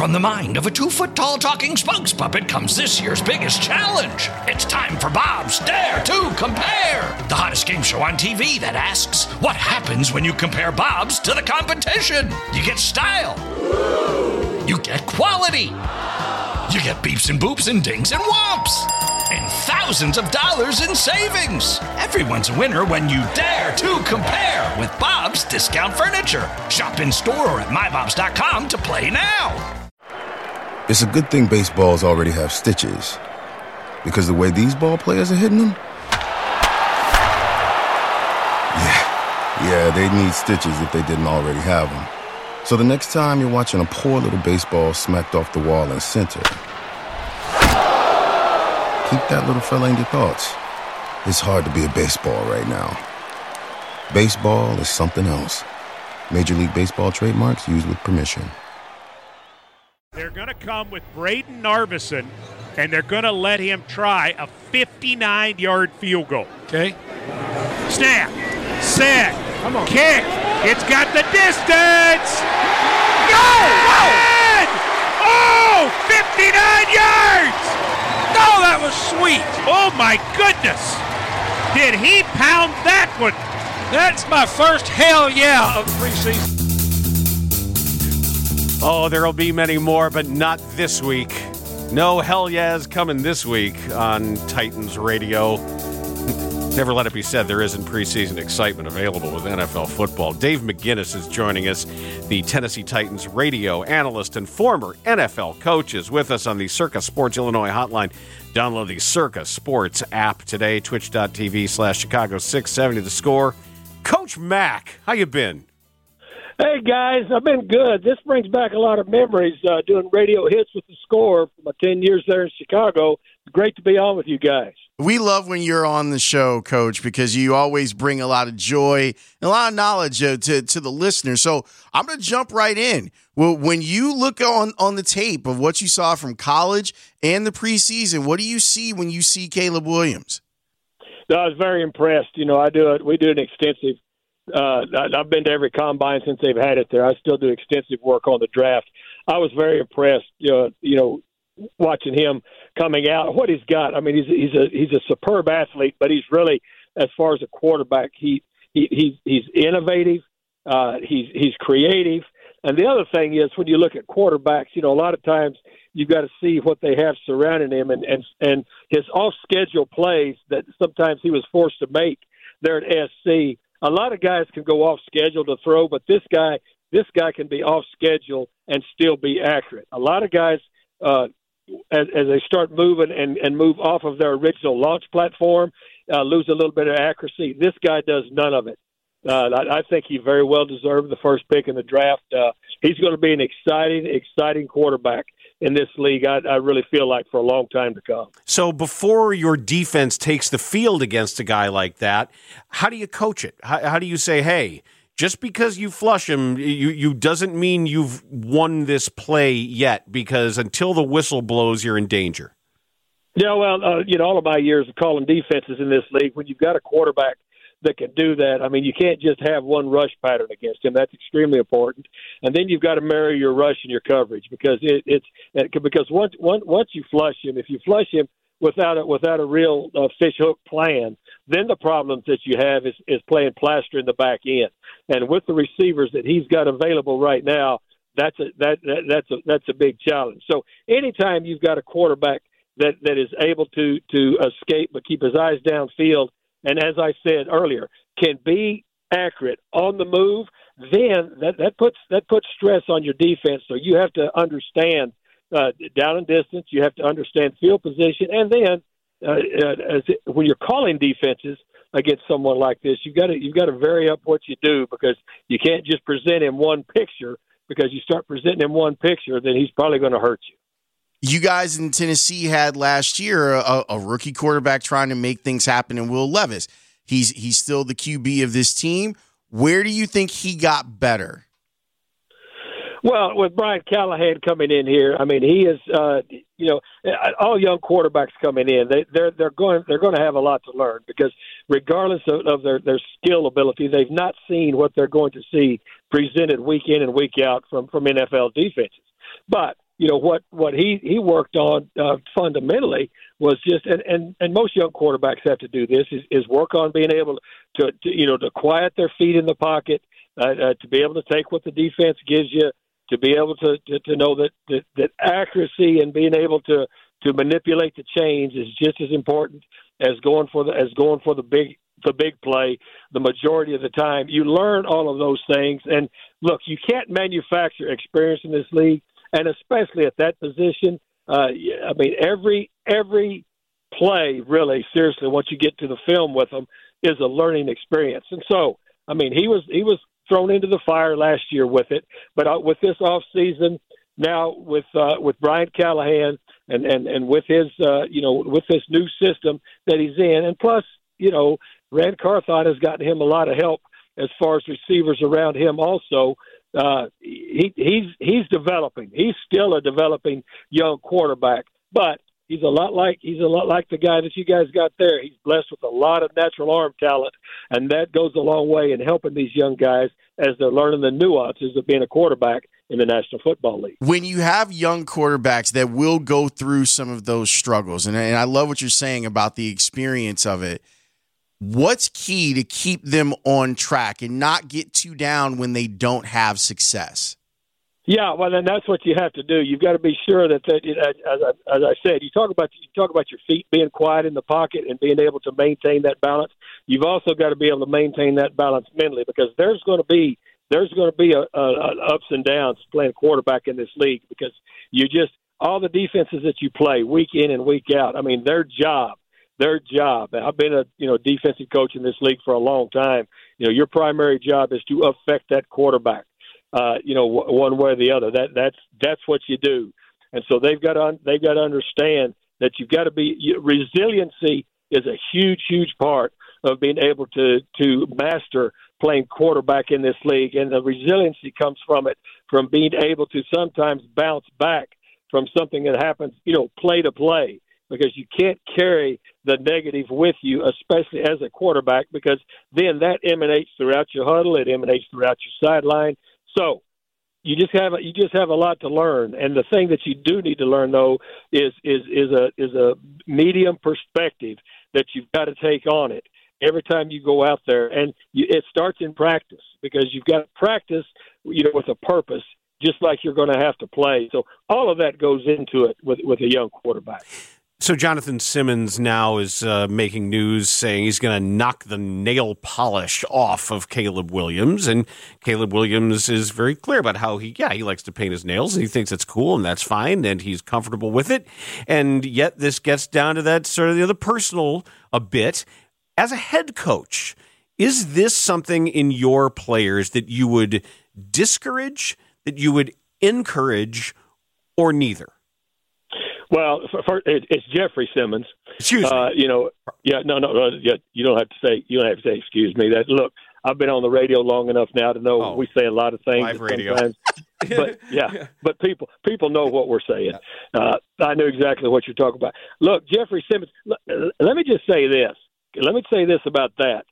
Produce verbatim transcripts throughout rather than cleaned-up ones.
From the mind of a two-foot-tall talking spokes puppet comes this year's biggest challenge. It's time for Bob's Dare to Compare, the hottest game show on T V that asks, what happens when you compare Bobs to the competition? You get style. You get quality. You get beeps and boops and dings and whomps. And thousands of dollars in savings. Everyone's a winner when you dare to compare with Bob's Discount Furniture. Shop in store or at my bobs dot com to play now. It's a good thing baseballs already have stitches, because the way these ball players are hitting them, yeah, yeah, they need stitches if they didn't already have them. So the next time you're watching a poor little baseball smacked off the wall in center, keep that little fella in your thoughts. It's hard to be a baseball right now. Baseball is something else. Major League Baseball trademarks used with permission. They're going to come with Braden Narveson, and they're going to let him try a fifty-nine-yard field goal. Okay. Snap. Set. Come on. Kick. It's got the distance. Go! Go! Oh, fifty-nine yards! Oh, that was sweet. Oh, my goodness. Did he pound that one? That's my first hell yeah of preseason. Oh, there'll be many more, but not this week. No hell yeahs coming this week on Titans Radio. Never let it be said there isn't preseason excitement available with N F L football. Dave McGinnis is joining us, the Tennessee Titans radio analyst and former N F L coach, is with us on the Circa Sports Illinois hotline. Download the Circa Sports app today, twitch.tv slash Chicago six seventy The Score. Coach Mack, how you been? Hey, guys, I've been good. This brings back a lot of memories uh, doing radio hits with The Score for my ten years there in Chicago. It's great to be on with you guys. We love when you're on the show, Coach, because you always bring a lot of joy and a lot of knowledge uh, to, to the listeners. So I'm going to jump right in. Well, when you look on, on the tape of what you saw from college and the preseason, what do you see when you see Caleb Williams? No, I was very impressed. You know, I do it. We do an extensive Uh, I've been to every combine since they've had it there. I still do extensive work on the draft. I was very impressed, you know, you know, watching him coming out. What he's got, I mean, he's he's a he's a superb athlete, but he's really, as far as a quarterback, he he he's, he's innovative, uh, he's he's creative, and the other thing is when you look at quarterbacks, you know, a lot of times you've got to see what they have surrounding him, and and and his off-schedule plays that sometimes he was forced to make there at S C. A lot of guys can go off schedule to throw, but this guy, this guy can be off schedule and still be accurate. A lot of guys, uh, as, as they start moving and, and move off of their original launch platform, uh, lose a little bit of accuracy. This guy does none of it. Uh, I, I think he very well deserved the first pick in the draft. Uh, he's going to be an exciting, exciting quarterback in this league, I, I really feel like, for a long time to come. So before your defense takes the field against a guy like that, how do you coach it? How, how do you say, hey, just because you flush him, you, you doesn't mean you've won this play yet, because until the whistle blows, you're in danger? Yeah, well, uh, you know, all of my years of calling defenses in this league, when you've got a quarterback that can do that, I mean, you can't just have one rush pattern against him. That's extremely important. And then you've got to marry your rush and your coverage, because it, it's it, because once once once you flush him, if you flush him without a, without a real uh, fish hook plan, then the problems that you have is, is playing plaster in the back end. And with the receivers that he's got available right now, that's a that, that that's a that's a big challenge. So anytime you've got a quarterback that, that is able to to escape but keep his eyes downfield, and as I said earlier, can be accurate on the move, then that, that puts that puts stress on your defense. So you have to understand uh, down and distance. You have to understand field position, and then uh, as it, when you're calling defenses against someone like this, you've got to you've got to vary up what you do, because you can't just present him one picture. Because you start presenting him one picture, then he's probably going to hurt you. You guys in Tennessee had last year a, a rookie quarterback trying to make things happen in Will Levis. He's he's still the Q B of this team. Where do you think he got better? Well, with Brian Callahan coming in here, I mean, he is, uh, you know, all young quarterbacks coming in, they, they're they're going they're going to have a lot to learn, because regardless of, of their, their skill ability, they've not seen what they're going to see presented week in and week out from, from N F L defenses. But you know, what, what he, he worked on uh, fundamentally was just, and, and, and most young quarterbacks have to do this, is, is work on being able to, to, you know, to quiet their feet in the pocket, uh, uh, to be able to take what the defense gives you, to be able to, to, to know that, that, that accuracy and being able to, to manipulate the chains is just as important as going for the, as going for the big, the big play. The majority of the time, you learn all of those things. And look, you can't manufacture experience in this league, and especially at that position. Uh, I mean, every every play, really, seriously, once you get to the film with them, is a learning experience. And so, I mean, he was he was thrown into the fire last year with it, but uh, with this off season now, with uh, with Brian Callahan and and and with his uh, you know with this new system that he's in, and plus, you know, Rand Carthon has gotten him a lot of help as far as receivers around him also. Uh, he, he's he's developing. He's still a developing young quarterback, but he's a lot like he's a lot like the guy that you guys got there. He's blessed with a lot of natural arm talent, and that goes a long way in helping these young guys as they're learning the nuances of being a quarterback in the National Football League. When you have young quarterbacks that will go through some of those struggles, and, and I love what you're saying about the experience of it, what's key to keep them on track and not get too down when they don't have success? Yeah, well, then that's what you have to do. You've got to be sure that, that as, I, as I said, you talk about you talk about your feet being quiet in the pocket and being able to maintain that balance. You've also got to be able to maintain that balance mentally, because there's going to be there's going to be a, a, a ups and downs playing quarterback in this league, because you just all the defenses that you play week in and week out. I mean, their job. Their job. I've been a you know defensive coach in this league for a long time. You know, your primary job is to affect that quarterback. Uh, you know, w- one way or the other. That that's that's what you do. And so they've got to un- they've got to understand that you've got to be you, resiliency is a huge huge part of being able to to master playing quarterback in this league. And the resiliency comes from it from being able to sometimes bounce back from something that happens. You know, play to play. Because you can't carry the negative with you, especially as a quarterback, because then that emanates throughout your huddle, it emanates throughout your sideline. So you just have a, you just have a lot to learn. And the thing that you do need to learn, though, is is is a is a medium perspective that you've got to take on it every time you go out there. And you, it starts in practice, because you've got to practice, you know, with a purpose, just like you're going to have to play. So all of that goes into it with with a young quarterback. So Jonathan Simmons now is uh, making news saying he's going to knock the nail polish off of Caleb Williams. And Caleb Williams is very clear about how he, yeah, he likes to paint his nails and he thinks it's cool and that's fine and he's comfortable with it. And yet this gets down to that sort of the other personal a bit. As a head coach, is this something in your players that you would discourage, that you would encourage, or neither? Well, for, for, it, it's Jeffrey Simmons. Excuse uh, me. You know, yeah, no, no, no. Yeah, you don't have to say. You don't have to say. Excuse me. That look, I've been on the radio long enough now to know oh, we say a lot of things. Live radio. But yeah, but people people know what we're saying. Yeah. Uh, I knew exactly what you're talking about. Look, Jeffrey Simmons. Let, let me just say this. Let me say this about that.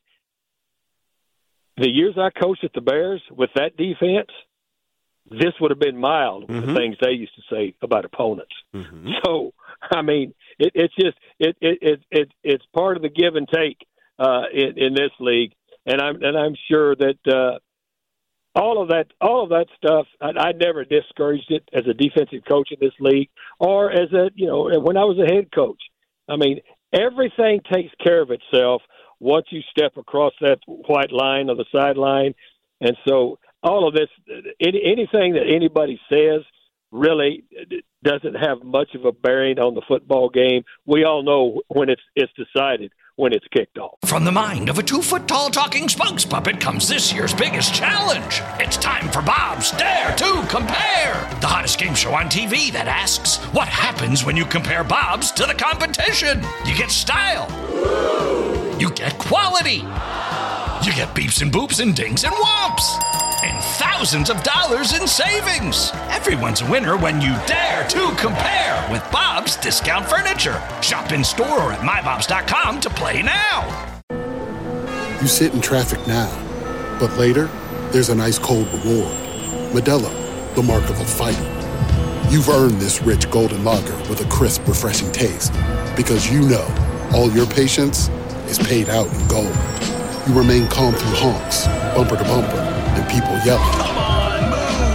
The years I coached at the Bears with that defense, this would have been mild with mm-hmm. the things they used to say about opponents. Mm-hmm. So, I mean, it, it's just it, it it it it's part of the give and take uh, in, in this league, and I'm and I'm sure that uh, all of that all of that stuff. I, I never discouraged it as a defensive coach in this league, or as a you know when I was a head coach. I mean, everything takes care of itself once you step across that white line or the sideline, and so. All of this, any, anything that anybody says really doesn't have much of a bearing on the football game. We all know when it's it's decided, when it's kicked off. From the mind of a two-foot-tall talking spokes puppet comes this year's biggest challenge. It's time for Bob's Dare to Compare, the hottest game show on T V that asks, what happens when you compare Bob's to the competition? You get style. You get quality. You get beeps and boops and dings and whomps. And thousands of dollars in savings. Everyone's a winner when you dare to compare with Bob's Discount Furniture. Shop in store or at my bobs dot com to play now. You sit in traffic now, but later, there's an ice cold reward. Modelo, the mark of a fighter. you've earned this rich golden lager with a crisp, refreshing taste. Because you know, all your patience is paid out in gold. You remain calm through honks, bumper to bumper, and people yelling. Come on,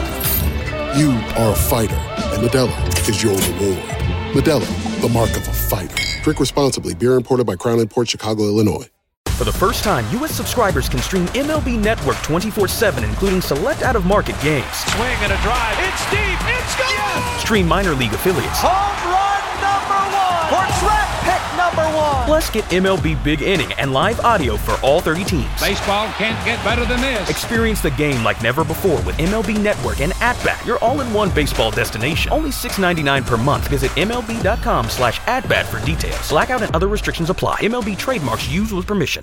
move! You are a fighter, and Modelo is your reward. Modelo, the mark of a fighter. Drink responsibly. Beer imported by Crown Imports, Chicago, Illinois. For the first time, U S subscribers can stream M L B Network twenty-four seven, including select out-of-market games. Swing and a drive. It's deep. It's gone. Yes! Stream minor league affiliates. Home run number one. Or draft pick number one. Plus, get M L B Big Inning and live audio for all thirty teams. Baseball can't get better than this. Experience the game like never before with M L B Network and At-Bat, your all-in-one baseball destination. Only six dollars and ninety-nine cents per month. Visit MLB.com slash at-bat for details. Blackout and other restrictions apply. M L B trademarks used with permission.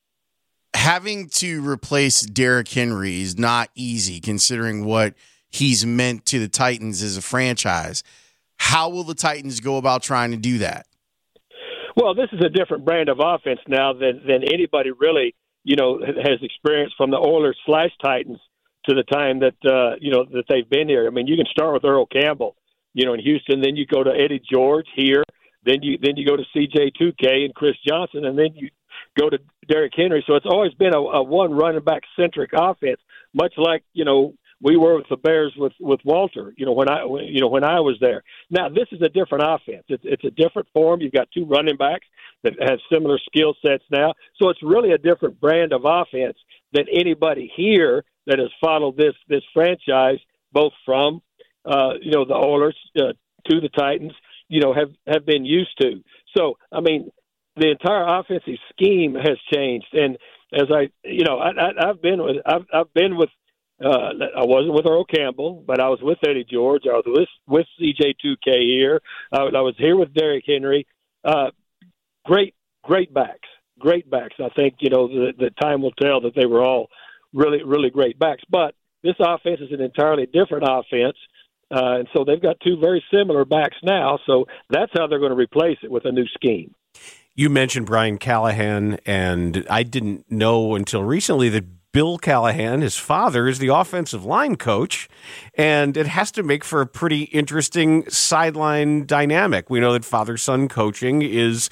Having to replace Derrick Henry is not easy considering what he's meant to the Titans as a franchise. How will the Titans go about trying to do that? Well, this is a different brand of offense now than, than anybody really, you know, has experienced from the Oilers slash Titans to the time that, uh, you know, that they've been here. I mean, you can start with Earl Campbell, you know, in Houston, then you go to Eddie George here, then you then you go to C J two K and Chris Johnson, and then you go to Derrick Henry. So it's always been a, a one running back centric offense, much like, you know, we were with the Bears with, with Walter, you know, when I, you know, when I was there. Now, this is a different offense. It's, it's a different form. You've got two running backs that have similar skill sets now. So it's really a different brand of offense than anybody here that has followed this, this franchise, both from, uh, you know, the Oilers uh, to the Titans, you know, have, have been used to. So, I mean, the entire offensive scheme has changed. And as I, you know, I, I, I've been with, I've, I've been with, Uh, I wasn't with Earl Campbell, but I was with Eddie George. I was with, with C J two K here. I, I was here with Derrick Henry. Uh, great, great backs, great backs. I think, you know, the, the time will tell that they were all really, really great backs. But this offense is an entirely different offense, uh, and so they've got two very similar backs now. So that's how they're going to replace it with a new scheme. You mentioned Brian Callahan, and I didn't know until recently that Bill Callahan, his father, is the offensive line coach, and it has to make for a pretty interesting sideline dynamic. We know that father-son coaching is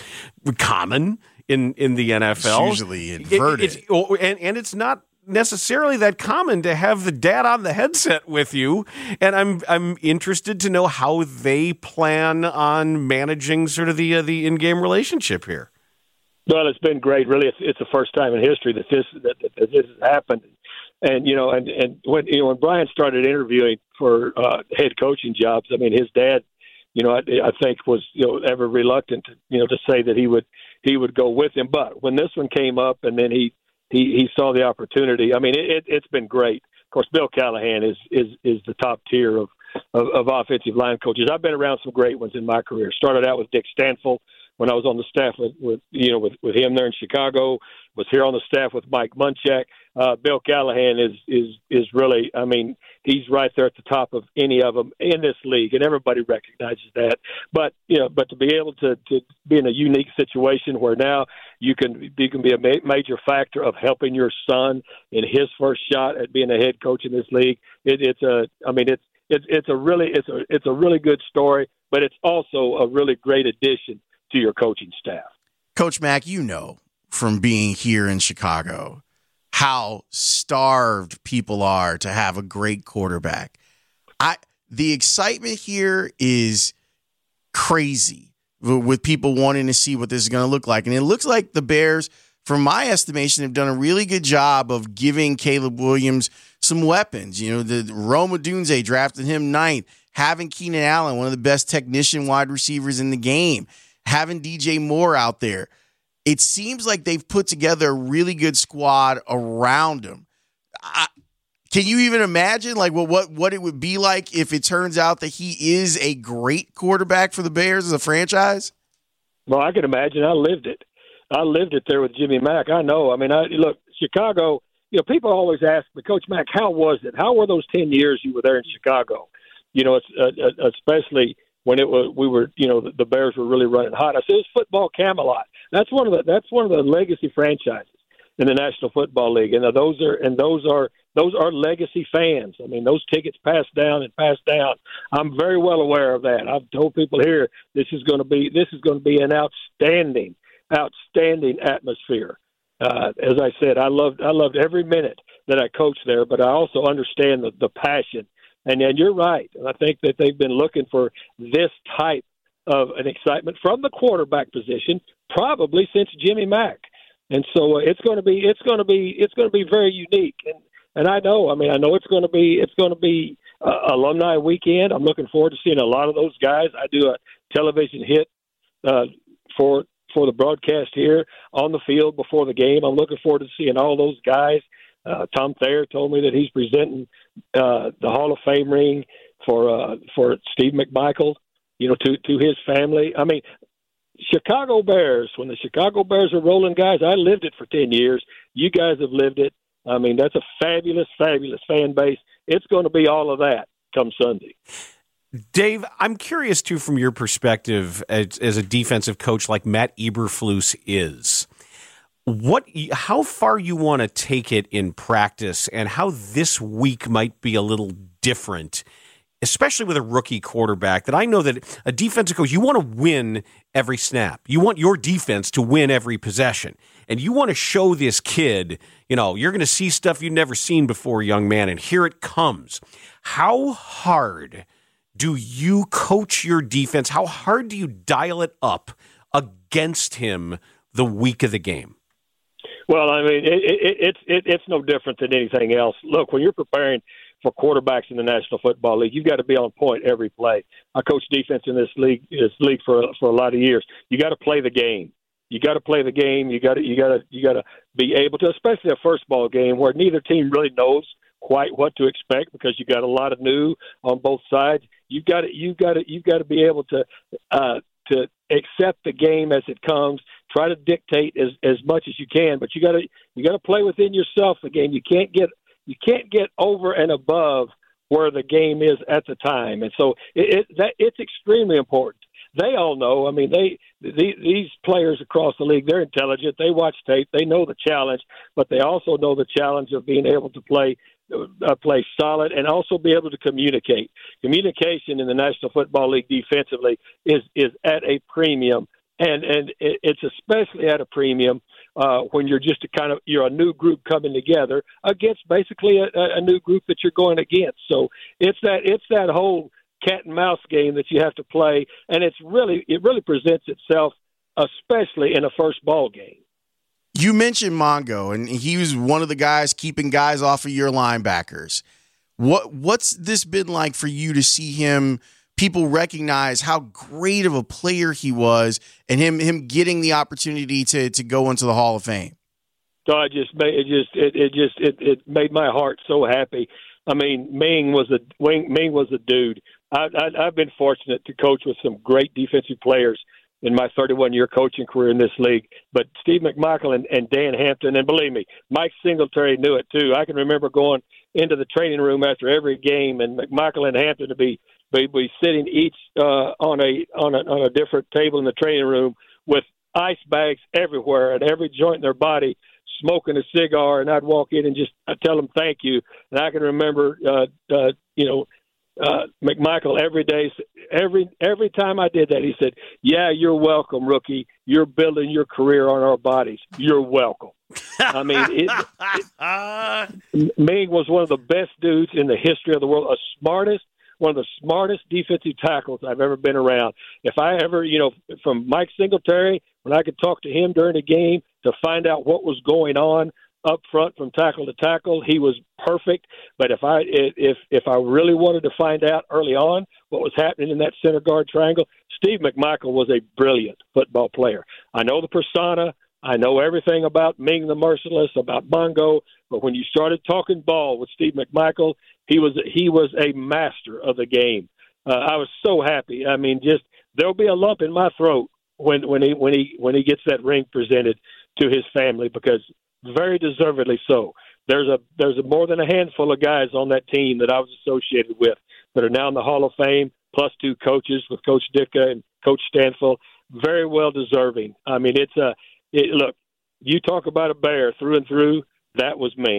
common in, in the N F L. It's usually inverted. It, it's, and, and it's not necessarily that common to have the dad on the headset with you, and I'm I'm interested to know how they plan on managing sort of the uh, the in-game relationship here. Well, it's been great. Really, it's, it's the first time in history that this that, that this has happened. And you know, and, and when you know when Brian started interviewing for uh, head coaching jobs, I mean, his dad, you know, I, I think was you know ever reluctant, to, you know, to say that he would he would go with him. But when this one came up, and then he he, he saw the opportunity. I mean, it, it, it's been great. Of course, Bill Callahan is is is the top tier of, of of offensive line coaches. I've been around some great ones in my career. Started out with Dick Stanfill when I was on the staff with, with you know with, with him there in Chicago. Was here on the staff with Mike Munchak. Uh, Bill Callahan is is is really, I mean, he's right there at the top of any of them in this league, and everybody recognizes that. But you know, but to be able to, to be in a unique situation where now you can you can be a ma- major factor of helping your son in his first shot at being a head coach in this league. It, it's a, I mean, it's it's it's a really it's a it's a really good story, but it's also a really great addition to your coaching staff. Coach Mack, you know from being here in Chicago how starved people are to have a great quarterback. I the excitement here is crazy with people wanting to see what this is going to look like. And it looks like the Bears, from my estimation, have done a really good job of giving Caleb Williams some weapons. You know, the Rome Odunze drafted him ninth, having Keenan Allen, one of the best technician wide receivers in the game, having D J Moore out there. It seems like they've put together a really good squad around him. I, can you even imagine like what, what what it would be like if it turns out that he is a great quarterback for the Bears as a franchise? Well, I can imagine. I lived it. I lived it there with Jimmy Mack. I know. I mean, I look, Chicago, you know, people always ask me, Coach Mack, how was it? How were those ten years you were there in Chicago? You know, it's, uh, especially when it was we were, you know, the, the Bears were really running hot. I said, it was football Camelot. That's one of the that's one of the legacy franchises in the National Football League, and those are and those are those are legacy fans. I mean, those tickets passed down and passed down. I'm very well aware of that. I've told people here this is going to be this is going to be an outstanding, outstanding atmosphere. Uh, as I said, I loved I loved every minute that I coached there, but I also understand the, the passion. And then you're right. I think that they've been looking for this type of an excitement from the quarterback position probably since Jimmy Mack. And so uh, it's going to be it's going to be it's going to be very unique. And and I know, I mean, I know it's going to be it's going to be uh, alumni weekend. I'm looking forward to seeing a lot of those guys. I do a television hit uh, for for the broadcast here on the field before the game. I'm looking forward to seeing all those guys. Uh, Tom Thayer told me that he's presenting uh, the Hall of Fame ring for uh, for Steve McMichael, you know, to, to his family. I mean, Chicago Bears, when the Chicago Bears are rolling, guys, I lived it for ten years. You guys have lived it. I mean, that's a fabulous, fabulous fan base. It's going to be all of that come Sunday. Dave, I'm curious, too, from your perspective as, as a defensive coach like Matt Eberflus is, what, how far you want to take it in practice and how this week might be a little different, especially with a rookie quarterback, that I know that a defensive coach, you want to win every snap. You want your defense to win every possession. And you want to show this kid, you know, you're going to see stuff you've never seen before, young man, and here it comes. How hard do you coach your defense? How hard do you dial it up against him the week of the game? Well, I mean, it, it, it's it, it's no different than anything else. Look, when you're preparing for quarterbacks in the National Football League, you've got to be on point every play. I coached defense in this league, this league for for a lot of years. You got to play the game. You got to play the game. You got to you got to you got to be able to, especially a first ball game where neither team really knows quite what to expect because you got a lot of new on both sides. You've got to you've got to you've got to be able to uh, to accept the game as it comes. Try to dictate as as much as you can, but you got to you got to play within yourself the game. You can't get you can't get over and above where the game is at the time, and so it, it that it's extremely important. They all know. I mean, they, they these players across the league, they're intelligent. They watch tape. They know the challenge, but they also know the challenge of being able to play uh, play solid and also be able to communicate. Communication in the National Football League defensively is is at a premium, and and it's especially at a premium uh, when you're just a kind of you're a new group coming together against basically a, a new group that you're going against. So it's that it's that whole cat and mouse game that you have to play, and it's really it really presents itself, especially in a first ball game. You mentioned Mongo, and he was one of the guys keeping guys off of your linebackers. What what's this been like for you to see him? People recognize how great of a player he was, and him him getting the opportunity to to go into the Hall of Fame. So I just made it just it, it just it, it made my heart so happy. I mean, Ming was a Ming was a dude. I, I, I've been fortunate to coach with some great defensive players in my thirty-one year coaching career in this league. But Steve McMichael and, and Dan Hampton, and believe me, Mike Singletary knew it too. I can remember going into the training room after every game, and McMichael and Hampton to be be, be sitting each uh, on a on a on a different table in the training room with ice bags everywhere and every joint in their body, smoking a cigar, and I'd walk in and just I'd tell them thank you. And I can remember, uh, uh, you know, uh, McMichael every day, every every time I did that, he said, "Yeah, you're welcome, rookie. You're building your career on our bodies. You're welcome." I mean, it, it, Ming was one of the best dudes in the history of the world, a smartest, one of the smartest defensive tackles I've ever been around. If I ever, you know, from Mike Singletary, when I could talk to him during the game to find out what was going on up front from tackle to tackle, he was perfect. But if I if if I really wanted to find out early on what was happening in that center guard triangle, Steve McMichael was a brilliant football player. I know the persona. I know everything about Ming the Merciless, about Mongo, but when you started talking ball with Steve McMichael, he was he was a master of the game. Uh, I was so happy. I mean, just there'll be a lump in my throat when when he when he when he gets that ring presented to his family, because very deservedly so. There's a there's a more than a handful of guys on that team that I was associated with that are now in the Hall of Fame, plus two coaches with Coach Ditka and Coach Stanfill. Very well deserving. I mean, it's a It, look, you talk about a bear through and through, that was Ming.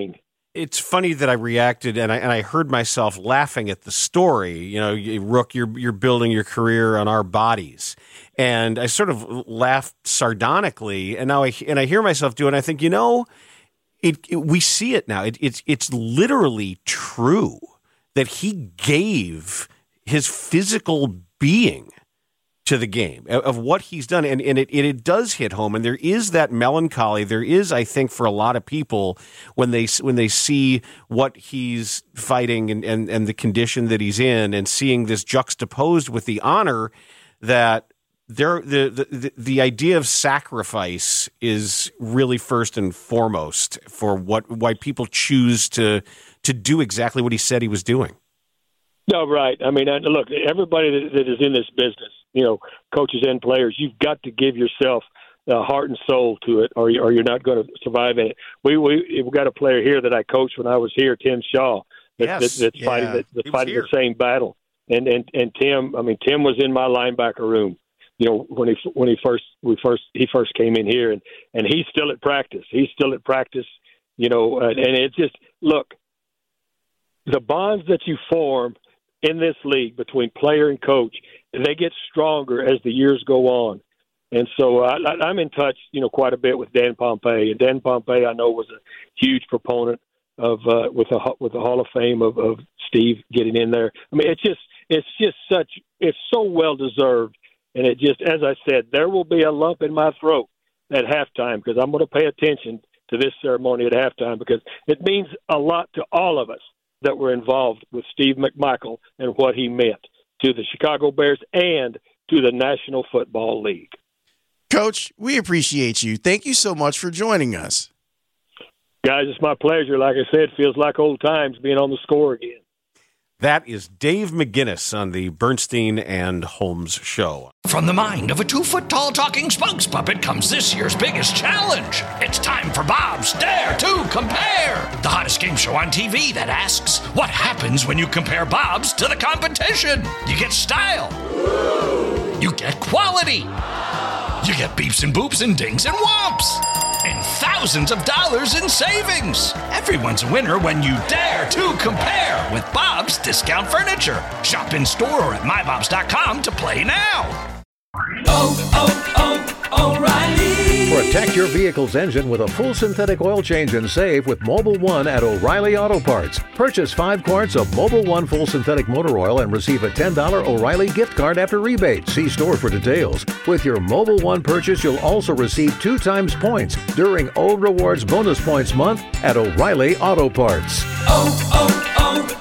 It's funny that I reacted and I and I heard myself laughing at the story. You know, Rook, you're you're building your career on our bodies, and I sort of laughed sardonically. And now I and I hear myself do it. And I think, you know, it, it we see it now. It, it's it's literally true that he gave his physical being to the game, of what he's done. And, and it, it, it does hit home. And there is that melancholy. There is, I think, for a lot of people when they when they see what he's fighting and, and, and the condition that he's in, and seeing this juxtaposed with the honor that there, the, the, the idea of sacrifice is really first and foremost for what why people choose to to do exactly what he said he was doing. No, right. I mean, look, everybody that, that is in this business, you know, coaches and players, you've got to give yourself uh, heart and soul to it, or, you, or you're not going to survive in it. We, we, we've got a player here that I coached when I was here, Tim Shaw, that, yes. that, that's yeah. fighting, that, that's fighting the same battle. And, and, and Tim, I mean, Tim was in my linebacker room, you know, when he, when he first, we first, he first came in here, and, and he's still at practice. He's still at practice, you know, and, and it's just, look, the bonds that you form in this league between player and coach, they get stronger as the years go on. And so I, I'm in touch, you know, quite a bit with Dan Pompei. And Dan Pompei, I know, was a huge proponent of uh, with the with the Hall of Fame of, of Steve getting in there. I mean, it's just it's just such it's so well deserved. And it just, as I said, there will be a lump in my throat at halftime, because I'm going to pay attention to this ceremony at halftime, because it means a lot to all of us that were involved with Steve McMichael and what he meant to the Chicago Bears and to the National Football League. Coach, we appreciate you. Thank you so much for joining us. Guys, it's my pleasure. Like I said, it feels like old times being on the score again. That is Dave McGinnis on the Bernstein and Holmes Show. From the mind of a two-foot-tall talking spokes puppet comes this year's biggest challenge. It's time for Bob's Dare to Compare, the hottest game show on T V that asks, what happens when you compare Bob's to the competition? You get style. You get quality. You get beeps and boops and dings and whomps. And thousands of dollars in savings. Everyone's a winner when you dare to compare with Bob's Discount Furniture. Shop in store or at my bobs dot com to play now. Oh, oh, oh, O'Reilly. Protect your vehicle's engine with a full synthetic oil change and save with Mobil one at O'Reilly Auto Parts. Purchase five quarts of Mobil one full synthetic motor oil and receive a ten dollars O'Reilly gift card after rebate. See store for details. With your Mobil one purchase, you'll also receive two times points during O Rewards Bonus Points Month at O'Reilly Auto Parts. Oh,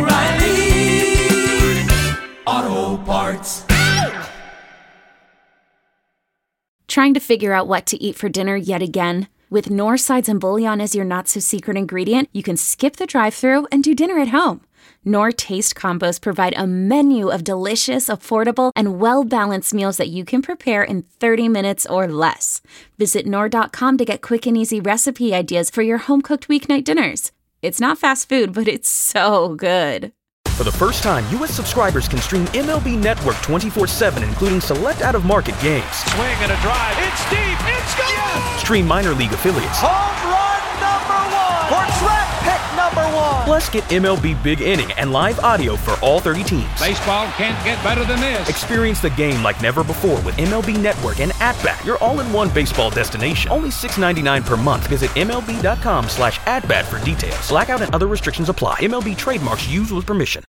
oh, oh, O'Reilly Auto Parts. Trying to figure out what to eat for dinner yet again? With Knorr Sides and Bouillon as your not-so-secret ingredient, you can skip the drive-thru and do dinner at home. Knorr Taste Combos provide a menu of delicious, affordable, and well-balanced meals that you can prepare in thirty minutes or less. Visit Knorr dot com to get quick and easy recipe ideas for your home-cooked weeknight dinners. It's not fast food, but it's so good. For the first time, U S subscribers can stream M L B Network twenty-four seven, including select out-of-market games. Swing and a drive. It's deep. It's gone. Yes! Stream minor league affiliates. Home run number one. Or draft pick number one. Plus, get M L B Big Inning and live audio for all thirty teams. Baseball can't get better than this. Experience the game like never before with M L B Network and At-Bat, your all-in-one baseball destination. Only six dollars and ninety-nine cents per month. Visit MLB.com slash at-bat for details. Blackout and other restrictions apply. M L B trademarks used with permission.